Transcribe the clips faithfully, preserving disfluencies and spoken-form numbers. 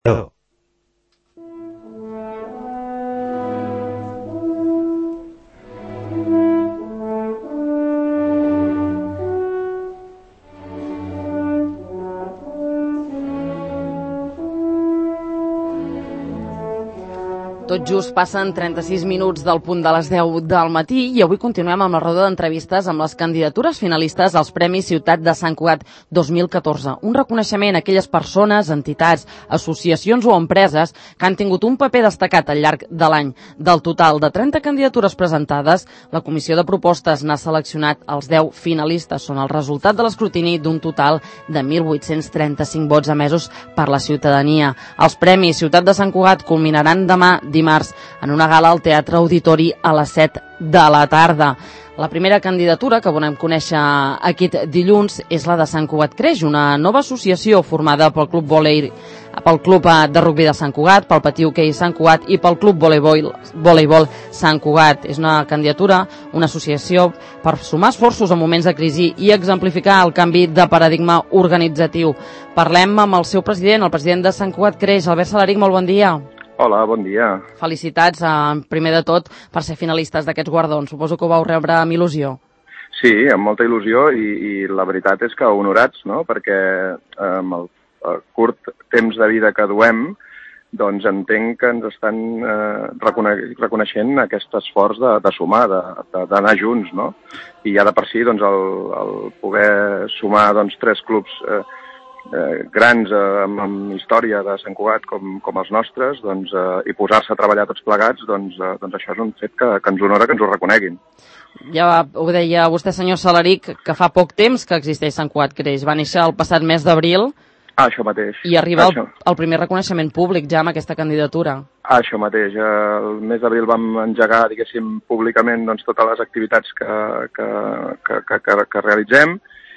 Tot just passen trenta-sis minuts del punt de les deu del matí i avui continuem amb la roda d'entrevistes amb les candidatures finalistes als Premis Ciutat de Sant Cugat dos mil catorze. Un reconeixement a aquelles persones, entitats, associacions o empreses que han tingut un paper destacat al llarg de l'any. Del total de trenta candidatures presentades, la Comissió de Propostes n'ha seleccionat els deu finalistes. Són el resultat de l'escrutini d'un total de mil vuit-cents trenta-cinc vots emesos per la ciutadania. Els Premis Ciutat de Sant Cugat culminaran demà dimarts en una gala al Teatre Auditori a les set de la tarda. La primera candidatura que volem conèixer aquest dilluns és la de Sant Cugat Creix, una nova associació formada pel Club Volei, pel Club de Rugbi de Sant Cugat, pel Patí Hoquei Sant Cugat i pel Club Voleibol, Voleibol Sant Cugat. És una candidatura, una associació per sumar esforços en moments de crisi i exemplificar el canvi de paradigma organitzatiu. Parlem amb el seu president, el president de Sant Cugat Creix, Albert Salaric. Molt bon dia. Hola, bon dia. Felicitats, eh, primer de tot, per ser finalistes d'aquests guardons. Suposo que ho vau rebre amb il·lusió. Sí, amb molta il·lusió i, i la veritat és que honorats, no?, perquè eh, amb el, el curt temps de vida que duem, doncs entenc que ens estan eh, recone reconeixent aquest esforç de, de sumar, d'anar junts, no? I ja de per si, doncs, el, el poder sumar doncs, tres clubs eh, Eh, grans eh, amb, amb història de Sant Cugat com, com els nostres, doncs, eh, i posar-se a treballar tots plegats, doncs, eh, doncs això és un fet que, que ens honora que ens ho reconeguin. Ja ho deia vostè, senyor Salaric, que fa poc temps que existeix Sant Cugat Creix. Va néixer el passat mes d'abril. Ah, això mateix. I arriba el, el primer reconeixement públic ja amb aquesta candidatura. Ah, això mateix. El mes d'abril vam engegar, diguéssim, públicament doncs, totes les activitats que, que, que, que, que, que realitzem.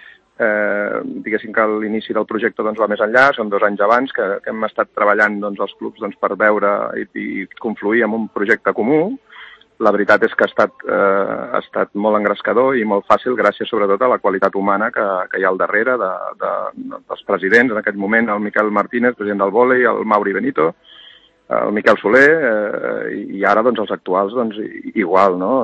Eh, diguéssim que l'inici del projecte doncs, va més enllà, són dos anys abans que, que hem estat treballant doncs, els clubs doncs, per veure i, i confluir en un projecte comú. La veritat és que ha estat, eh, ha estat molt engrescador i molt fàcil gràcies sobretot a la qualitat humana que, que hi ha al darrere de, de, dels presidents, en aquest moment el Miquel Martínez, president del vòlei, el Mauri Benito, el Miquel Soler eh, i ara doncs, els actuals doncs, igual, no?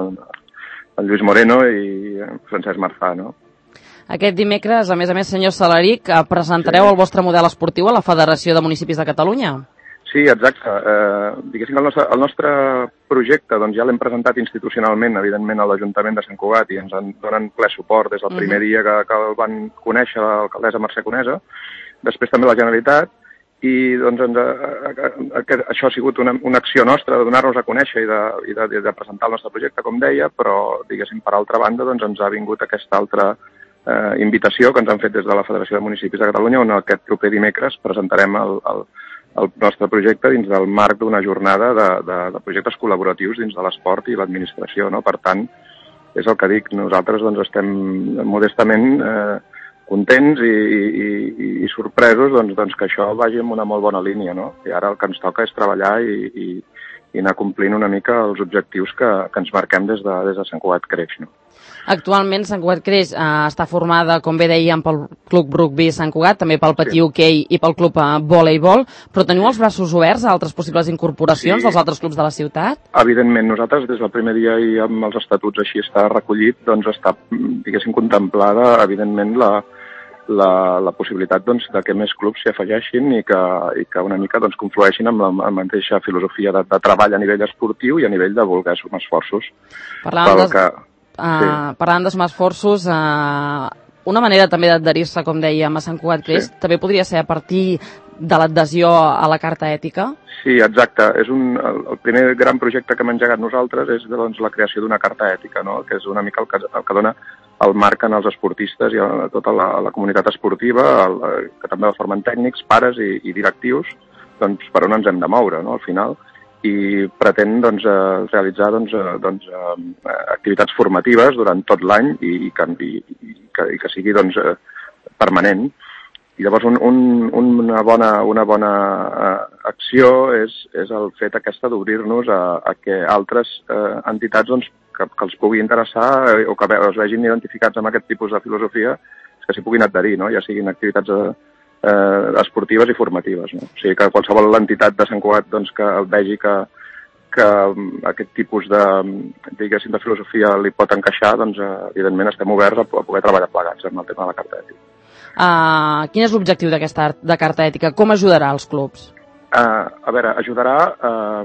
El Lluís Moreno i Francesc Marfà, no? Aquest dimecres, a més a més, senyor Salaric, presentareu sí. el vostre model esportiu a la Federació de Municipis de Catalunya. Sí, exacte. Eh, diguéssim que el nostre, el nostre projecte doncs, ja l'hem presentat institucionalment, evidentment, a l'Ajuntament de Sant Cugat i ens en donen ple suport des del primer uh-huh. dia que, que el van conèixer l'alcaldessa Mercè Conesa, després també la Generalitat, i doncs ens, eh, això ha sigut una, una acció nostra de donar-nos a conèixer i de, i de, de presentar el nostre projecte, com deia, però, diguéssim, per altra banda, doncs, ens ha vingut aquesta altra Eh, invitació que ens han fet des de la Federació de Municipis de Catalunya, on aquest proper dimecres presentarem el, el, el nostre projecte dins del marc d'una jornada de, de, de projectes col·laboratius dins de l'esport i l'administració, no? Per tant, és el que dic, nosaltres doncs, estem modestament eh, contents i, i, i, i sorpresos doncs, doncs, que això vagi en una molt bona línia, no? I ara el que ens toca és treballar i, i, i anar complint una mica els objectius que, que ens marquem des de, des de Sant Cugat Creix, no? Actualment Sant Cugat Creix eh, està formada, com bé dèiem, pel Club Rugbi Sant Cugat, també pel Patí Hoquei i pel Club eh, Voleibol, però teniu els braços oberts a altres possibles incorporacions sí. dels altres clubs de la ciutat? Evidentment, nosaltres des del primer dia i amb els estatuts així està recollit, doncs està, diguéssim, contemplada, evidentment, la, la, la possibilitat doncs, de que més clubs s'hi afegeixin i que, i que una mica doncs, conflueixin amb la, amb la mateixa filosofia de, de treball a nivell esportiu i a nivell de voler sumar esforços. Parlàvem de... que... Uh, sí. Parlant de sumar esforços, uh, una manera també d'adherir-se, com dèiem, a Sant Cugat Creix, sí. també podria ser a partir de l'adhesió a la Carta Ètica? Sí, exacte. És un, el, el primer gran projecte que hem engegat nosaltres és doncs, la creació d'una Carta Ètica, no? Que és una mica el que, el que dona el marc en els esportistes i a tota la, la comunitat esportiva, el, que també la formen tècnics, pares i, i directius, doncs per on ens hem de moure, no? Al final. I pretén doncs, eh, realitzar doncs, eh, doncs, eh, activitats formatives durant tot l'any i, i, que, i, i, que, i que sigui doncs, eh, permanent. I llavors un, un, una bona, una bona eh, acció és, és el fet aquesta d'obrir-nos a, a que altres eh, entitats doncs, que, que els pugui interessar eh, o que es vegin identificats amb aquest tipus de filosofia que s'hi puguin adherir, no? Ja siguin activitats de, eh, esportives i formatives. No? O sigui que qualsevol entitat de Sant Cugat doncs, que vegi que, que aquest tipus de, diguéssim, de filosofia li pot encaixar, doncs eh, evidentment estem oberts a, a poder treballar plegats amb el tema de la carta ètica. Uh, quin és l'objectiu d'aquesta de carta ètica? Com ajudarà als clubs? Uh, a veure, ajudarà uh,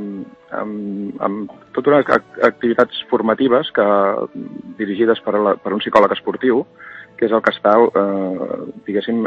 amb, amb tota una activitats formatives que, dirigides per, la, per un psicòleg esportiu, que és el que està, uh, diguéssim,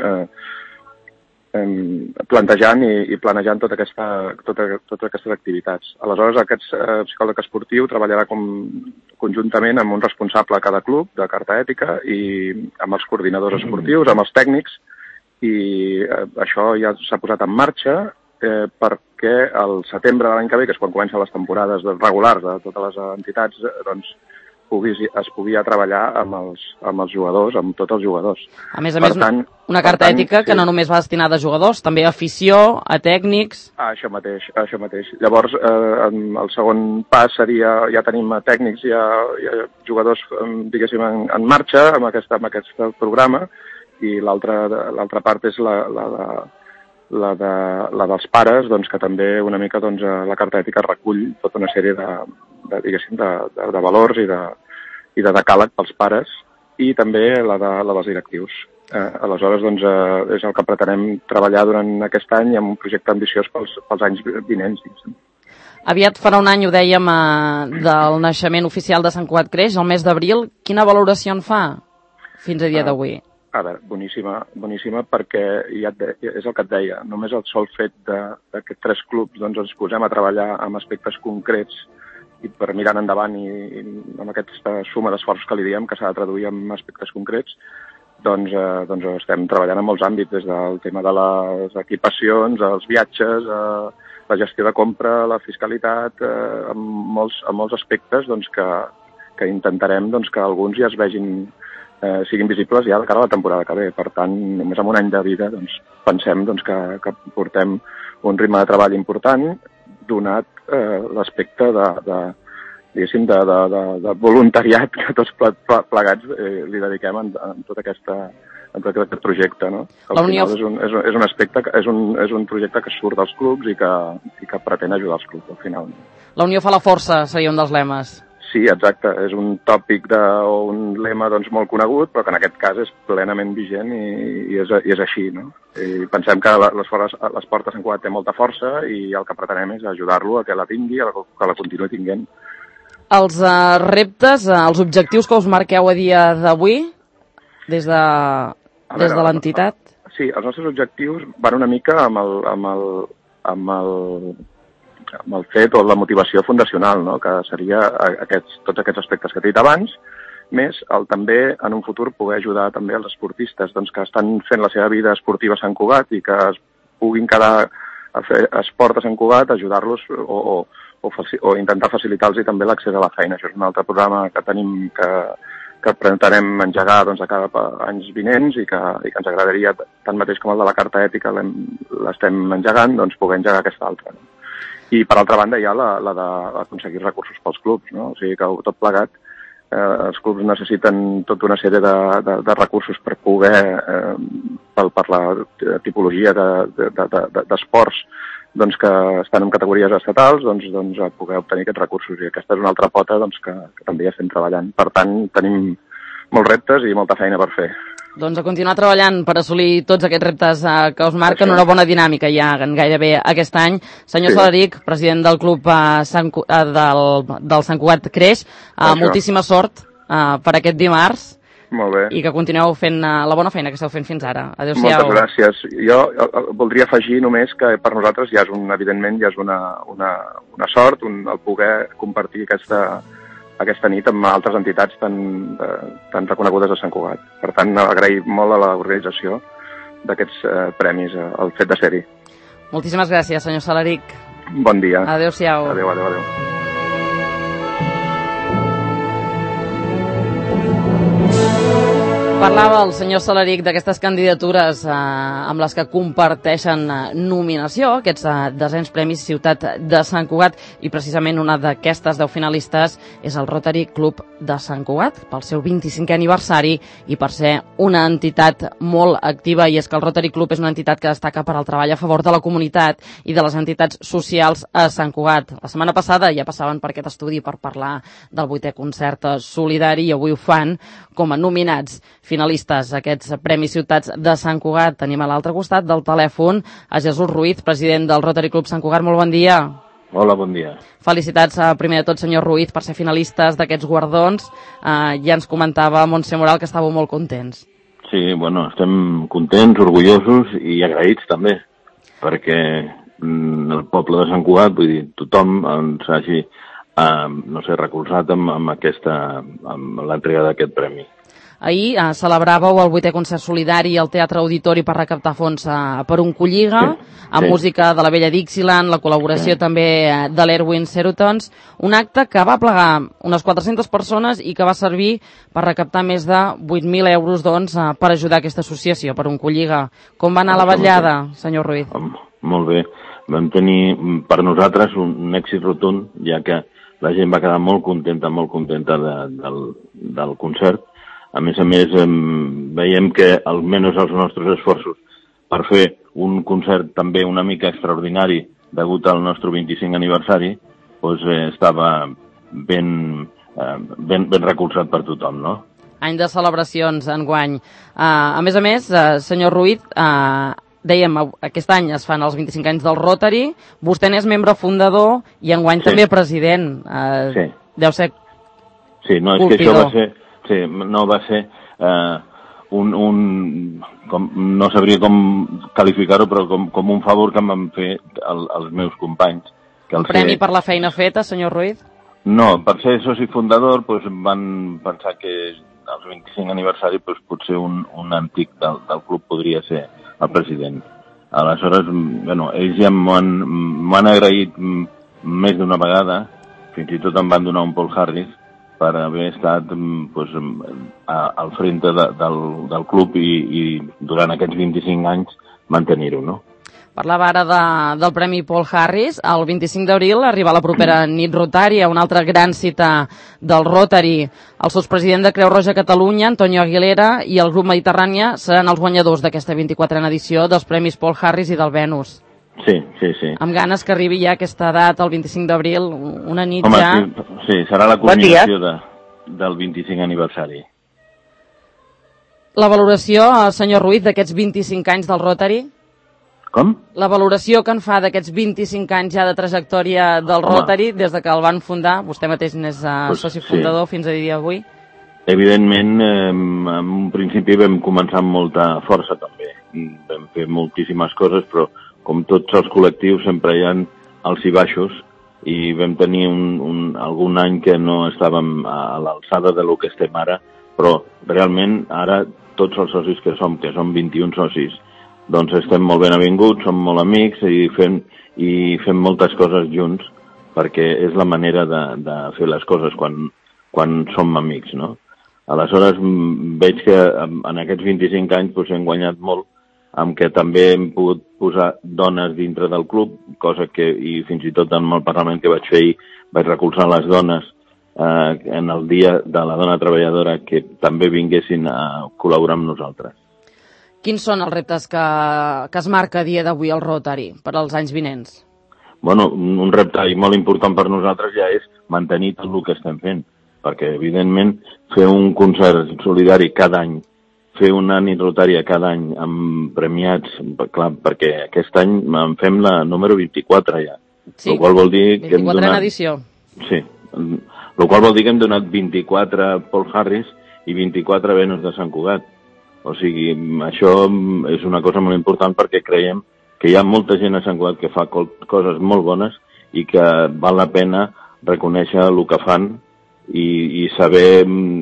uh, um, plantejant i, i planejant tota aquesta, tota, totes aquestes activitats. Aleshores, aquest uh, psicòleg esportiu treballarà com, conjuntament amb un responsable a cada club de carta ètica i amb els coordinadors esportius, amb els tècnics, i uh, això ja s'ha posat en marxa, Eh, perquè al setembre de l'any que ve, que és quan comencen les temporades regulars de totes les entitats, doncs pugui, es pugui treballar amb els, amb els jugadors, amb tots els jugadors. A més a més, tant, una carta tant, ètica que sí. No només va destinada a jugadors, també a afició, a tècnics... Ah, això mateix, això mateix. Llavors, eh, el segon pas seria, ja tenim tècnics i ja, ja jugadors, diguéssim, en, en marxa amb, aquesta, amb aquest programa, i l'altra part és la, la de... La, de, la dels pares, doncs, que també una mica doncs, la carta ètica recull tota una sèrie de, de, diguéssim, de, de, de valors i de, i de decàleg pels pares, i també la, de, la dels directius. Eh, aleshores, doncs, eh, és el que pretenem treballar durant aquest any amb un projecte ambiciós pels, pels anys vinents. Diguéssim. Aviat farà un any, ho dèiem, eh, del naixement oficial de Sant Cugat Creix, el mes d'abril. Quina valoració en fa fins a dia ah. d'avui? A veure, boníssima, boníssima perquè ja de, és el que et deia, només el sol fet d'aquests tres clubs doncs ens posem a treballar amb aspectes concrets i per mirar endavant i, i amb aquesta suma d'esforços que li diem que s'ha de traduir en aspectes concrets, doncs, eh, doncs estem treballant en molts àmbits, des del tema de les equipacions, els viatges, eh, la gestió de compra, la fiscalitat, eh, en, molts, en molts aspectes doncs, que, que intentarem doncs, que alguns ja es vegin Eh, siguin visibles ja de cara a la temporada que ve. Per tant, només amb un any de vida doncs, pensem doncs, que, que portem un ritme de treball important, donat eh, l'aspecte de, de, diguéssim, de, de, de, de voluntariat que tots plegats eh, li dediquem en, en tot aquesta en tot aquest projecte, no? Al Unió... final és un, és, un, és un aspecte, és un, és un projecte que surt dels clubs i que, i que pretén ajudar els clubs al final. La unió fa la força, seria un dels lemes. Sí, exacte. És un tòpic de, o un lema doncs, molt conegut, però que en aquest cas és plenament vigent i, i, és, i és així. No? I pensem que l'esport de Sant Cugat té molta força i el que pretenem és ajudar-lo a que la tingui, a que la continuï tinguent. Els uh, reptes, uh, els objectius que us marqueu a dia d'avui, des de, des de l'entitat? Sí, els nostres objectius van una mica amb el... Amb el, amb el amb el fet o la motivació fundacional, no? Que seria aquests, tots aquests aspectes que he dit abans, més el també en un futur poder ajudar també els esportistes doncs, que estan fent la seva vida esportiva a Sant Cugat i que es puguin quedar a fer esport a Sant Cugat, ajudar-los o, o, o, o intentar facilitar-los també l'accés a la feina. Això és un altre programa que tenim que, que pretenem engegar doncs, a cada anys vinents i que, i que ens agradaria, tant mateix com el de la carta ètica l'estem engegant, doncs poder engegar aquesta altra. No? I, per altra banda, hi ha la, la d'aconseguir recursos pels clubs, no? O sigui que tot plegat, eh, els clubs necessiten tota una sèrie de, de, de recursos per poder, eh, per, per la tipologia d'esports de, de, de, doncs, que estan en categories estatals, doncs, doncs poder obtenir aquests recursos. I aquesta és una altra pota doncs, que, que també ja estem treballant. Per tant, tenim molts reptes i molta feina per fer. Doncs a continuar treballant per assolir tots aquests reptes eh, que us marquen. Això. Una bona dinàmica ja gairebé aquest any. Senyor sí. Salaric, president del club eh, Sant, eh, del, del Sant Cugat Creix, eh, moltíssima sort eh, per aquest dimarts. Molt bé. I que continueu fent eh, la bona feina que esteu fent fins ara. Adéu-siau. Moltes gràcies. Jo voldria afegir només que per nosaltres ja és un, evidentment, ja és una, una, una sort un, el poder compartir aquesta aquesta nit amb altres entitats tan, eh, tan reconegudes a Sant Cugat. Per tant, agrair molt a l'organització d'aquests eh, premis, eh, el fet de ser-hi. Moltíssimes gràcies, senyor Salaric. Bon dia. Adéu-siau. Adéu, adéu, adéu. Parlava el senyor Salaric d'aquestes candidatures eh, amb les que comparteixen eh, nominació, aquests eh, desens Premis Ciutat de Sant Cugat, i precisament una d'aquestes deu finalistes és el Rotary Club de Sant Cugat, pel seu vint-i-cinquè aniversari i per ser una entitat molt activa, i és que el Rotary Club és una entitat que destaca per al treball a favor de la comunitat i de les entitats socials a Sant Cugat. La setmana passada ja passaven per aquest estudi per parlar del vuitè concert solidari i avui ho fan com a nominats finalistes a aquests Premis Ciutats de Sant Cugat. Tenim a l'altre costat del telèfon a Jesús Ruiz, president del Rotary Club Sant Cugat. Molt bon dia. Hola, bon dia. Felicitats, primer de tot, senyor Ruiz, per ser finalistes d'aquests guardons. Eh, ja ens comentava Montse Moral que estàveu molt contents. Sí, bueno, estem contents, orgullosos i agraïts també, perquè mm, el poble de Sant Cugat, vull dir, tothom ens hagi, eh, no sé, recolzat amb, amb aquesta, amb l'entrega d'aquest premi. Ahir eh, celebràveu el vuitè concert solidari al Teatre Auditori per recaptar fons eh, per un Colliga, sí, amb sí. música de la vella Dixieland, la col·laboració sí. també eh, de l'Erwin Serotons, un acte que va plegar unes quatre-centes persones i que va servir per recaptar més de vuit mil euros doncs, eh, per ajudar aquesta associació, per un Colliga. Com va anar ah, la vetllada, senyor Ruiz? Molt bé. Vam tenir per nosaltres un, un èxit rotund, ja que la gent va quedar molt contenta, molt contenta de, del, del concert. A més a més, eh, veiem que almenys els nostres esforços per fer un concert també una mica extraordinari degut al nostre vint-i-cinc aniversari, doncs, eh, estava ben, eh, ben, ben recolzat per tothom, no? Any de celebracions enguany. Uh, a més a més, uh, senyor Ruiz, uh, dèiem, aquest any es fan els vint-i-cinc anys del Rotary, vostè n'és membre fundador i enguany sí. també president. Uh, sí. Deu ser Sí, no, és colpidor. Que això va ser... Sí, no va ser eh, un... un com, no sabria com qualificar-ho, però com, com un favor que em van fer el, els meus companys. Que un premi ser... per la feina feta, senyor Ruiz? No, per ser soci fundador doncs, van pensar que el vint-i-cinc aniversari doncs, potser un, un antic del, del club podria ser el president. Aleshores, bueno, ells ja m'han agraït més d'una vegada, fins i tot em van donar un Paul Harris, per haver estat pues, al frente de, del, del club i, i durant aquests vint-i-cinc anys mantenir-ho, no? Parlava ara de, del Premi Paul Harris. El vint-i-cinc d'abril arriba la propera nit rotària, una altra gran cita del Rotary. El sotspresident de Creu Roja Catalunya, Antonio Aguilera, i el grup Mediterrània seran els guanyadors d'aquesta vint-i-quatrena edició dels Premis Paul Harris i del Venus. Sí, sí, sí. Amb ganes que arribi ja aquesta data, el vint-i-cinc d'abril, una nit Home, ja... Sí, sí, serà la culminació de, del vint-i-cinc aniversari. La valoració, senyor Ruiz, d'aquests vint-i-cinc anys del Rotary? Com? La valoració que en fa d'aquests vint-i-cinc anys ja de trajectòria del Home. Rotary, des de que el van fundar, vostè mateix n'és uh, pues, soci fundador sí. fins a dia d'avui? Evidentment, eh, en un principi vam començar amb molta força també. Vam fer moltíssimes coses, però com tots els col·lectius sempre hi ha alts i baixos, i vam tenir un, un, algun any que no estàvem a l'alçada de lo que estem ara, però realment ara tots els socis que som, que som vint-i-un socis, doncs estem molt ben avinguts, som molt amics i fem, i fem moltes coses junts, perquè és la manera de, de fer les coses quan, quan som amics, no? Aleshores veig que en aquests vint-i-cinc anys doncs, hem guanyat molt, amb què també hem pogut posar dones dintre del club, cosa que, i fins i tot en el Parlament que vaig fer ahir, vaig recolzar les dones eh, en el dia de la dona treballadora que també vinguessin a col·laborar amb nosaltres. Quins són els reptes que, que es marca a dia d'avui al Rotary per als anys vinents? Bueno, un repte molt important per nosaltres ja és mantenir tot el que estem fent, perquè evidentment fer un concert solidari cada any, fer una nit rotària cada any amb premiats, clar, perquè aquest any en fem la número vint-i-quatre ja. Sí, el qual vol dir que hem vint-i-quatrena donat... edició. Sí, el qual vol dir que hem donat vint-i-quatre Paul Harris i vint-i-quatre Venus de Sant Cugat. O sigui, això és una cosa molt important perquè creiem que hi ha molta gent a Sant Cugat que fa coses molt bones i que val la pena reconèixer el que fan i, i saber...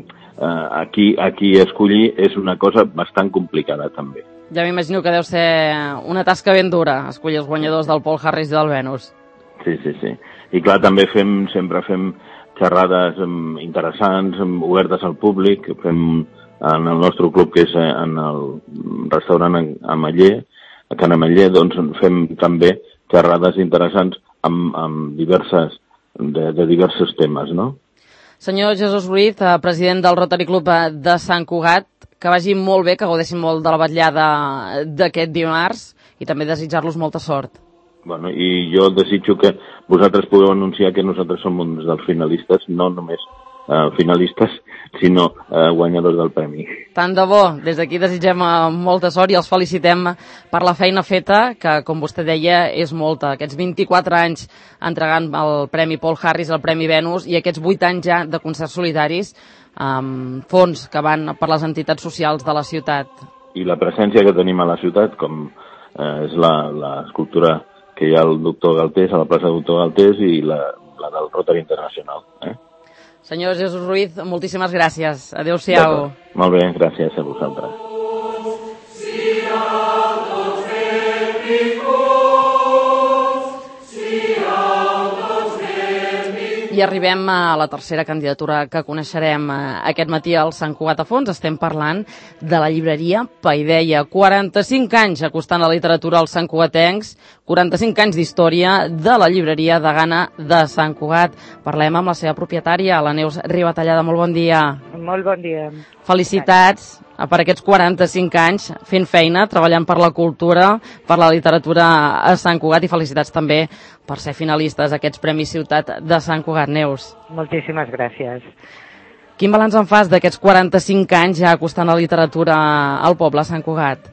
Uh, aquí, aquí escollir és una cosa bastant complicada també. Ja m'imagino que deu ser una tasca ben dura escollir els guanyadors del Paul Harris i del Venus. Sí, sí, sí. I clar, també fem, sempre fem xerrades um, interessants, um, obertes al públic, fem en el nostre club, que és en el restaurant Ametller, a Can Ametller, doncs fem també xerrades interessants amb, amb diverses, de, de diversos temes, no? Senyor Jesús Ruiz, president del Rotary Club de Sant Cugat, que vagi molt bé, que gaudeixin molt de la vetllada d'aquest dimarts i també desitjar-los molta sort. Bueno, i jo desitjo que vosaltres pugueu anunciar que nosaltres som uns dels finalistes, no només uh, finalistes, sinó uh, guanyadors del premi. Tant de bo, des d'aquí desitgem uh, molta sort i els felicitem per la feina feta, que com vostè deia és molta. Aquests vint-i-quatre anys entregant el Premi Paul Harris, el Premi Venus, i aquests vuit anys ja de concerts solidaris, amb um, fons que van per les entitats socials de la ciutat. I la presència que tenim a la ciutat, com uh, és l'escultura que hi ha el doctor Galtés, a la plaça del doctor Galtés, i la, la del Rotary Internacional. Eh? Senyor Jesús Ruiz, moltíssimes gràcies. Adéu-siau. Molt bé, gràcies a vosaltres. I arribem a la tercera candidatura que coneixerem aquest matí al Sant Cugat a Fons. Estem parlant de la llibreria Paideia. quaranta-cinc anys acostant la literatura als santcugatencs, quaranta-cinc anys d'història de la llibreria de Gana de Sant Cugat. Parlem amb la seva propietària, la Neus Ribatallada. Molt bon dia. Molt bon dia. Felicitats per aquests quaranta-cinc anys fent feina, treballant per la cultura, per la literatura a Sant Cugat, i felicitats també per ser finalistes a aquests Premis Ciutat de Sant Cugat. Neus. Moltíssimes gràcies. Quin balanç en fas d'aquests quaranta-cinc anys ja acostant la literatura al poble, a Sant Cugat?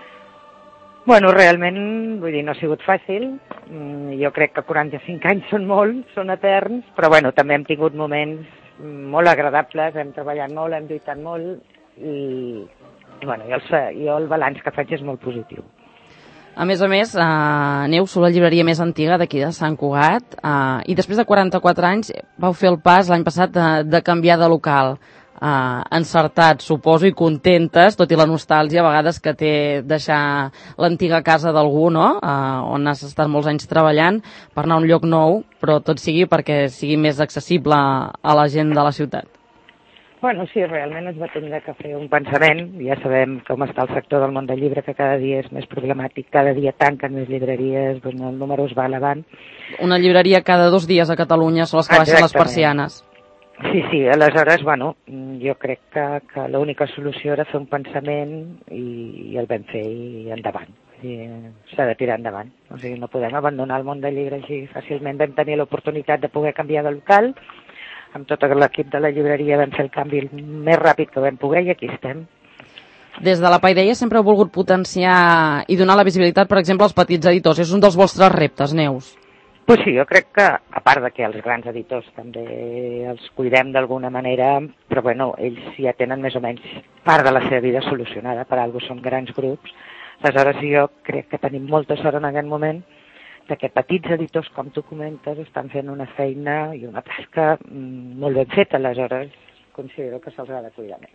Bueno, realment, vull dir, no ha sigut fàcil. Jo crec que quaranta-cinc anys són molts, són eterns, però bueno, també hem tingut moments molt agradables, hem treballat molt, hem lluitat molt, i, i bueno, jo el, jo el balanç que faig és molt positiu. A més a més, eh, Neus, sou la llibreria més antiga d'aquí de Sant Cugat, eh, i després de quaranta-quatre anys vau fer el pas l'any passat de, de canviar de local. Uh, encertats, suposo, i contentes, tot i la nostàlgia a vegades que té deixar l'antiga casa d'algú, no? Uh, on has estat molts anys treballant, per anar a un lloc nou, però tot sigui perquè sigui més accessible a la gent de la ciutat. Bueno, sí, realment es va tenir que fer un pensament. Ja sabem com està el sector del món del llibre, que cada dia és més problemàtic, cada dia tanquen més llibreries, bueno, el número es va elevant. Una llibreria cada dos dies a Catalunya són les que baixen les persianes. Sí, sí, aleshores, bueno, jo crec que, que l'única solució era fer un pensament i, i el vam fer i endavant. S'ha de tirar endavant. O sigui, no podem abandonar el món del llibre així fàcilment. Vam tenir l'oportunitat de poder canviar de local. Amb tot l'equip de la llibreria vam fer el canvi el més ràpid que vam poder i aquí estem. Des de la Paideia sempre heu volgut potenciar i donar la visibilitat, per exemple, als petits editors. És un dels vostres reptes, Neus. Pues sí, jo crec que, a part de que els grans editors també els cuidem d'alguna manera, però bueno, ells ja tenen més o menys part de la seva vida solucionada, per alguna cosa són grans grups. Aleshores jo crec que tenim molta sort en aquest moment de que petits editors, com tu comentes, estan fent una feina i una tasca molt ben feta, aleshores considero que se'ls ha de cuidar més.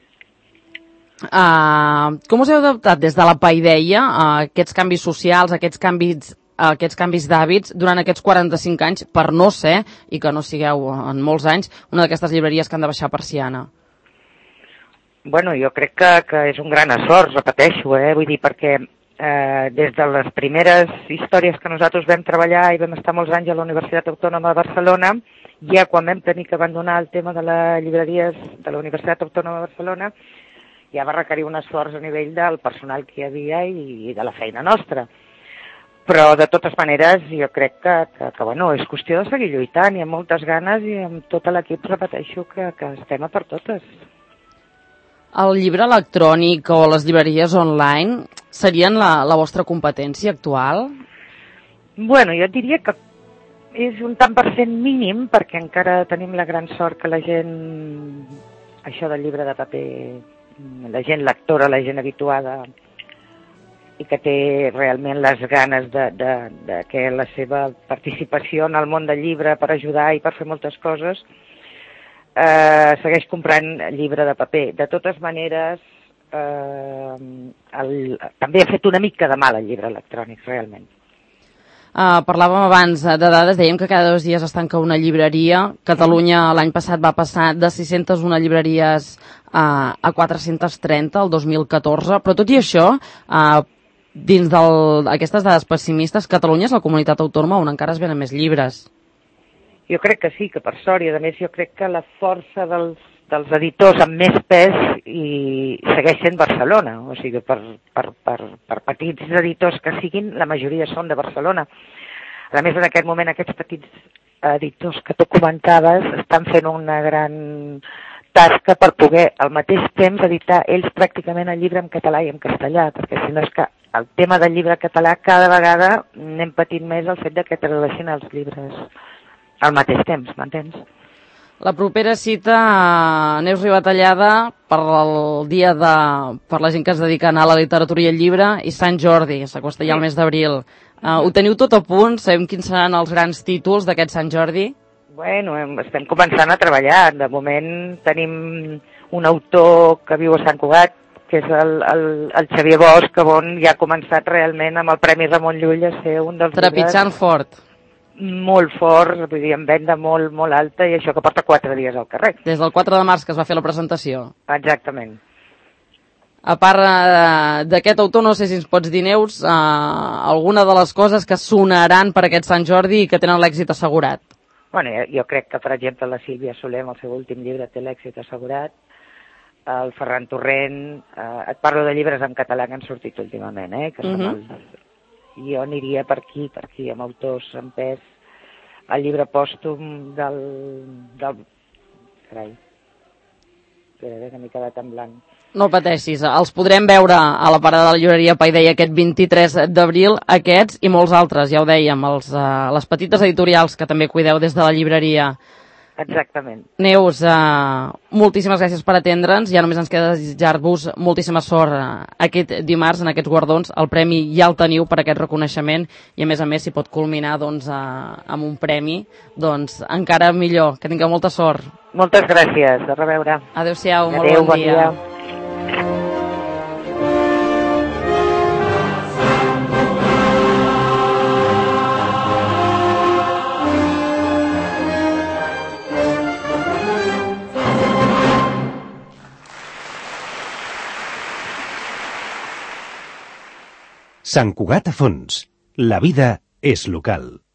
Uh, com us heu adaptat des de la Paideia a aquests canvis socials, a aquests canvis aquests canvis d'hàbits durant aquests quaranta-cinc anys, per no ser, i que no sigueu en molts anys, una d'aquestes llibreries que han de baixar persiana? Bueno, jo crec que, que és un gran esforç, repeteixo, eh? Vull dir, perquè eh, des de les primeres històries que nosaltres vam treballar i vam estar molts anys a la Universitat Autònoma de Barcelona, ja quan vam tenir que abandonar el tema de les llibreries de la Universitat Autònoma de Barcelona, ja va requerir un esforç a nivell del personal que hi havia i, i de la feina nostra. Però, de totes maneres, jo crec que, que, que bueno, és qüestió de seguir lluitant i amb moltes ganes i amb tot l'equip repeteixo que, que estem a per totes. El llibre electrònic o les llibreries online serien la, la vostra competència actual? Bueno, jo diria que és un tant per cent mínim perquè encara tenim la gran sort que la gent, això del llibre de paper, la gent lectora, la gent habituada, i que té realment les ganes de, de, de que la seva participació en el món del llibre per ajudar i per fer moltes coses eh, segueix comprant llibre de paper. De totes maneres, eh, el, també ha fet una mica de mal el llibre electrònic, realment. Uh, parlàvem abans de dades, dèiem que cada dos dies es tanca una llibreria. Catalunya l'any passat va passar de sis-centes u llibreries uh, a quatre-centes trenta, el dos mil catorze, però tot i això, uh, dins d'aquestes dades pessimistes, Catalunya és la comunitat autònoma on encara es venen més llibres. Jo crec que sí, que per sort, i a més jo crec que la força dels, dels editors amb més pes i segueix sent Barcelona, o sigui, per, per, per, per petits editors que siguin, la majoria són de Barcelona. A més, en aquest moment, aquests petits editors que tu comentaves estan fent una gran tasca per poder al mateix temps editar ells pràcticament el llibre en català i en castellà, perquè si no és que el tema del llibre català cada vegada anem patint més el fet de que tradueixin els llibres al mateix temps, m'entens? La propera cita, Neus Ribatallada, per el dia de... per la gent que es dedica a anar a la literatura i el llibre, i Sant Jordi, s'acosta ja el mes d'abril. Uh, ho teniu tot a punt? Sabem quins seran els grans títols d'aquest Sant Jordi? Bueno, estem començant a treballar. De moment tenim un autor que viu a Sant Cugat, que és el, el, el Xavier Bosch, on ja ha començat realment amb el Premi Ramon Llull a ser un dels Trepitjant llibres fort. Molt fort, vull dir, amb venda molt, molt alta, i això que porta quatre dies al carrer. Des del quatre de març que es va fer la presentació. Exactament. A part uh, d'aquest autor, no sé si ens pots dir, Neus, uh, alguna de les coses que sonaran per aquest Sant Jordi i que tenen l'èxit assegurat. Bueno, jo, jo crec que, per exemple, la Sílvia Soler, amb el seu últim llibre, té l'èxit assegurat. El Ferran Torrent, eh, et parlo de llibres en català que han sortit últimament, eh? Que uh-huh. són el, jo aniria per aquí, per aquí, amb autors en pes. El llibre pòstum del... del... Carai. Espera, que m'he quedat en blanc. No pateixis, els podrem veure a la parada de la llibreria Paideia aquest vint-i-tres d'abril, aquests i molts altres, ja ho dèiem, els, uh, les petites editorials que també cuideu des de la llibreria. Exactament. Neus, uh, moltíssimes gràcies per atendre'ns. Ja només ens queda desitjar-vos moltíssima sort uh, aquest dimarts en aquests guardons. El premi ja el teniu per aquest reconeixement i, a més a més, si pot culminar doncs, uh, amb un premi, doncs encara millor. Que tingueu molta sort. Moltes gràcies. A reveure. Adéu-siau, molt Adéu, bon, bon dia. dia. Sant Cugat a fons. La vida és local.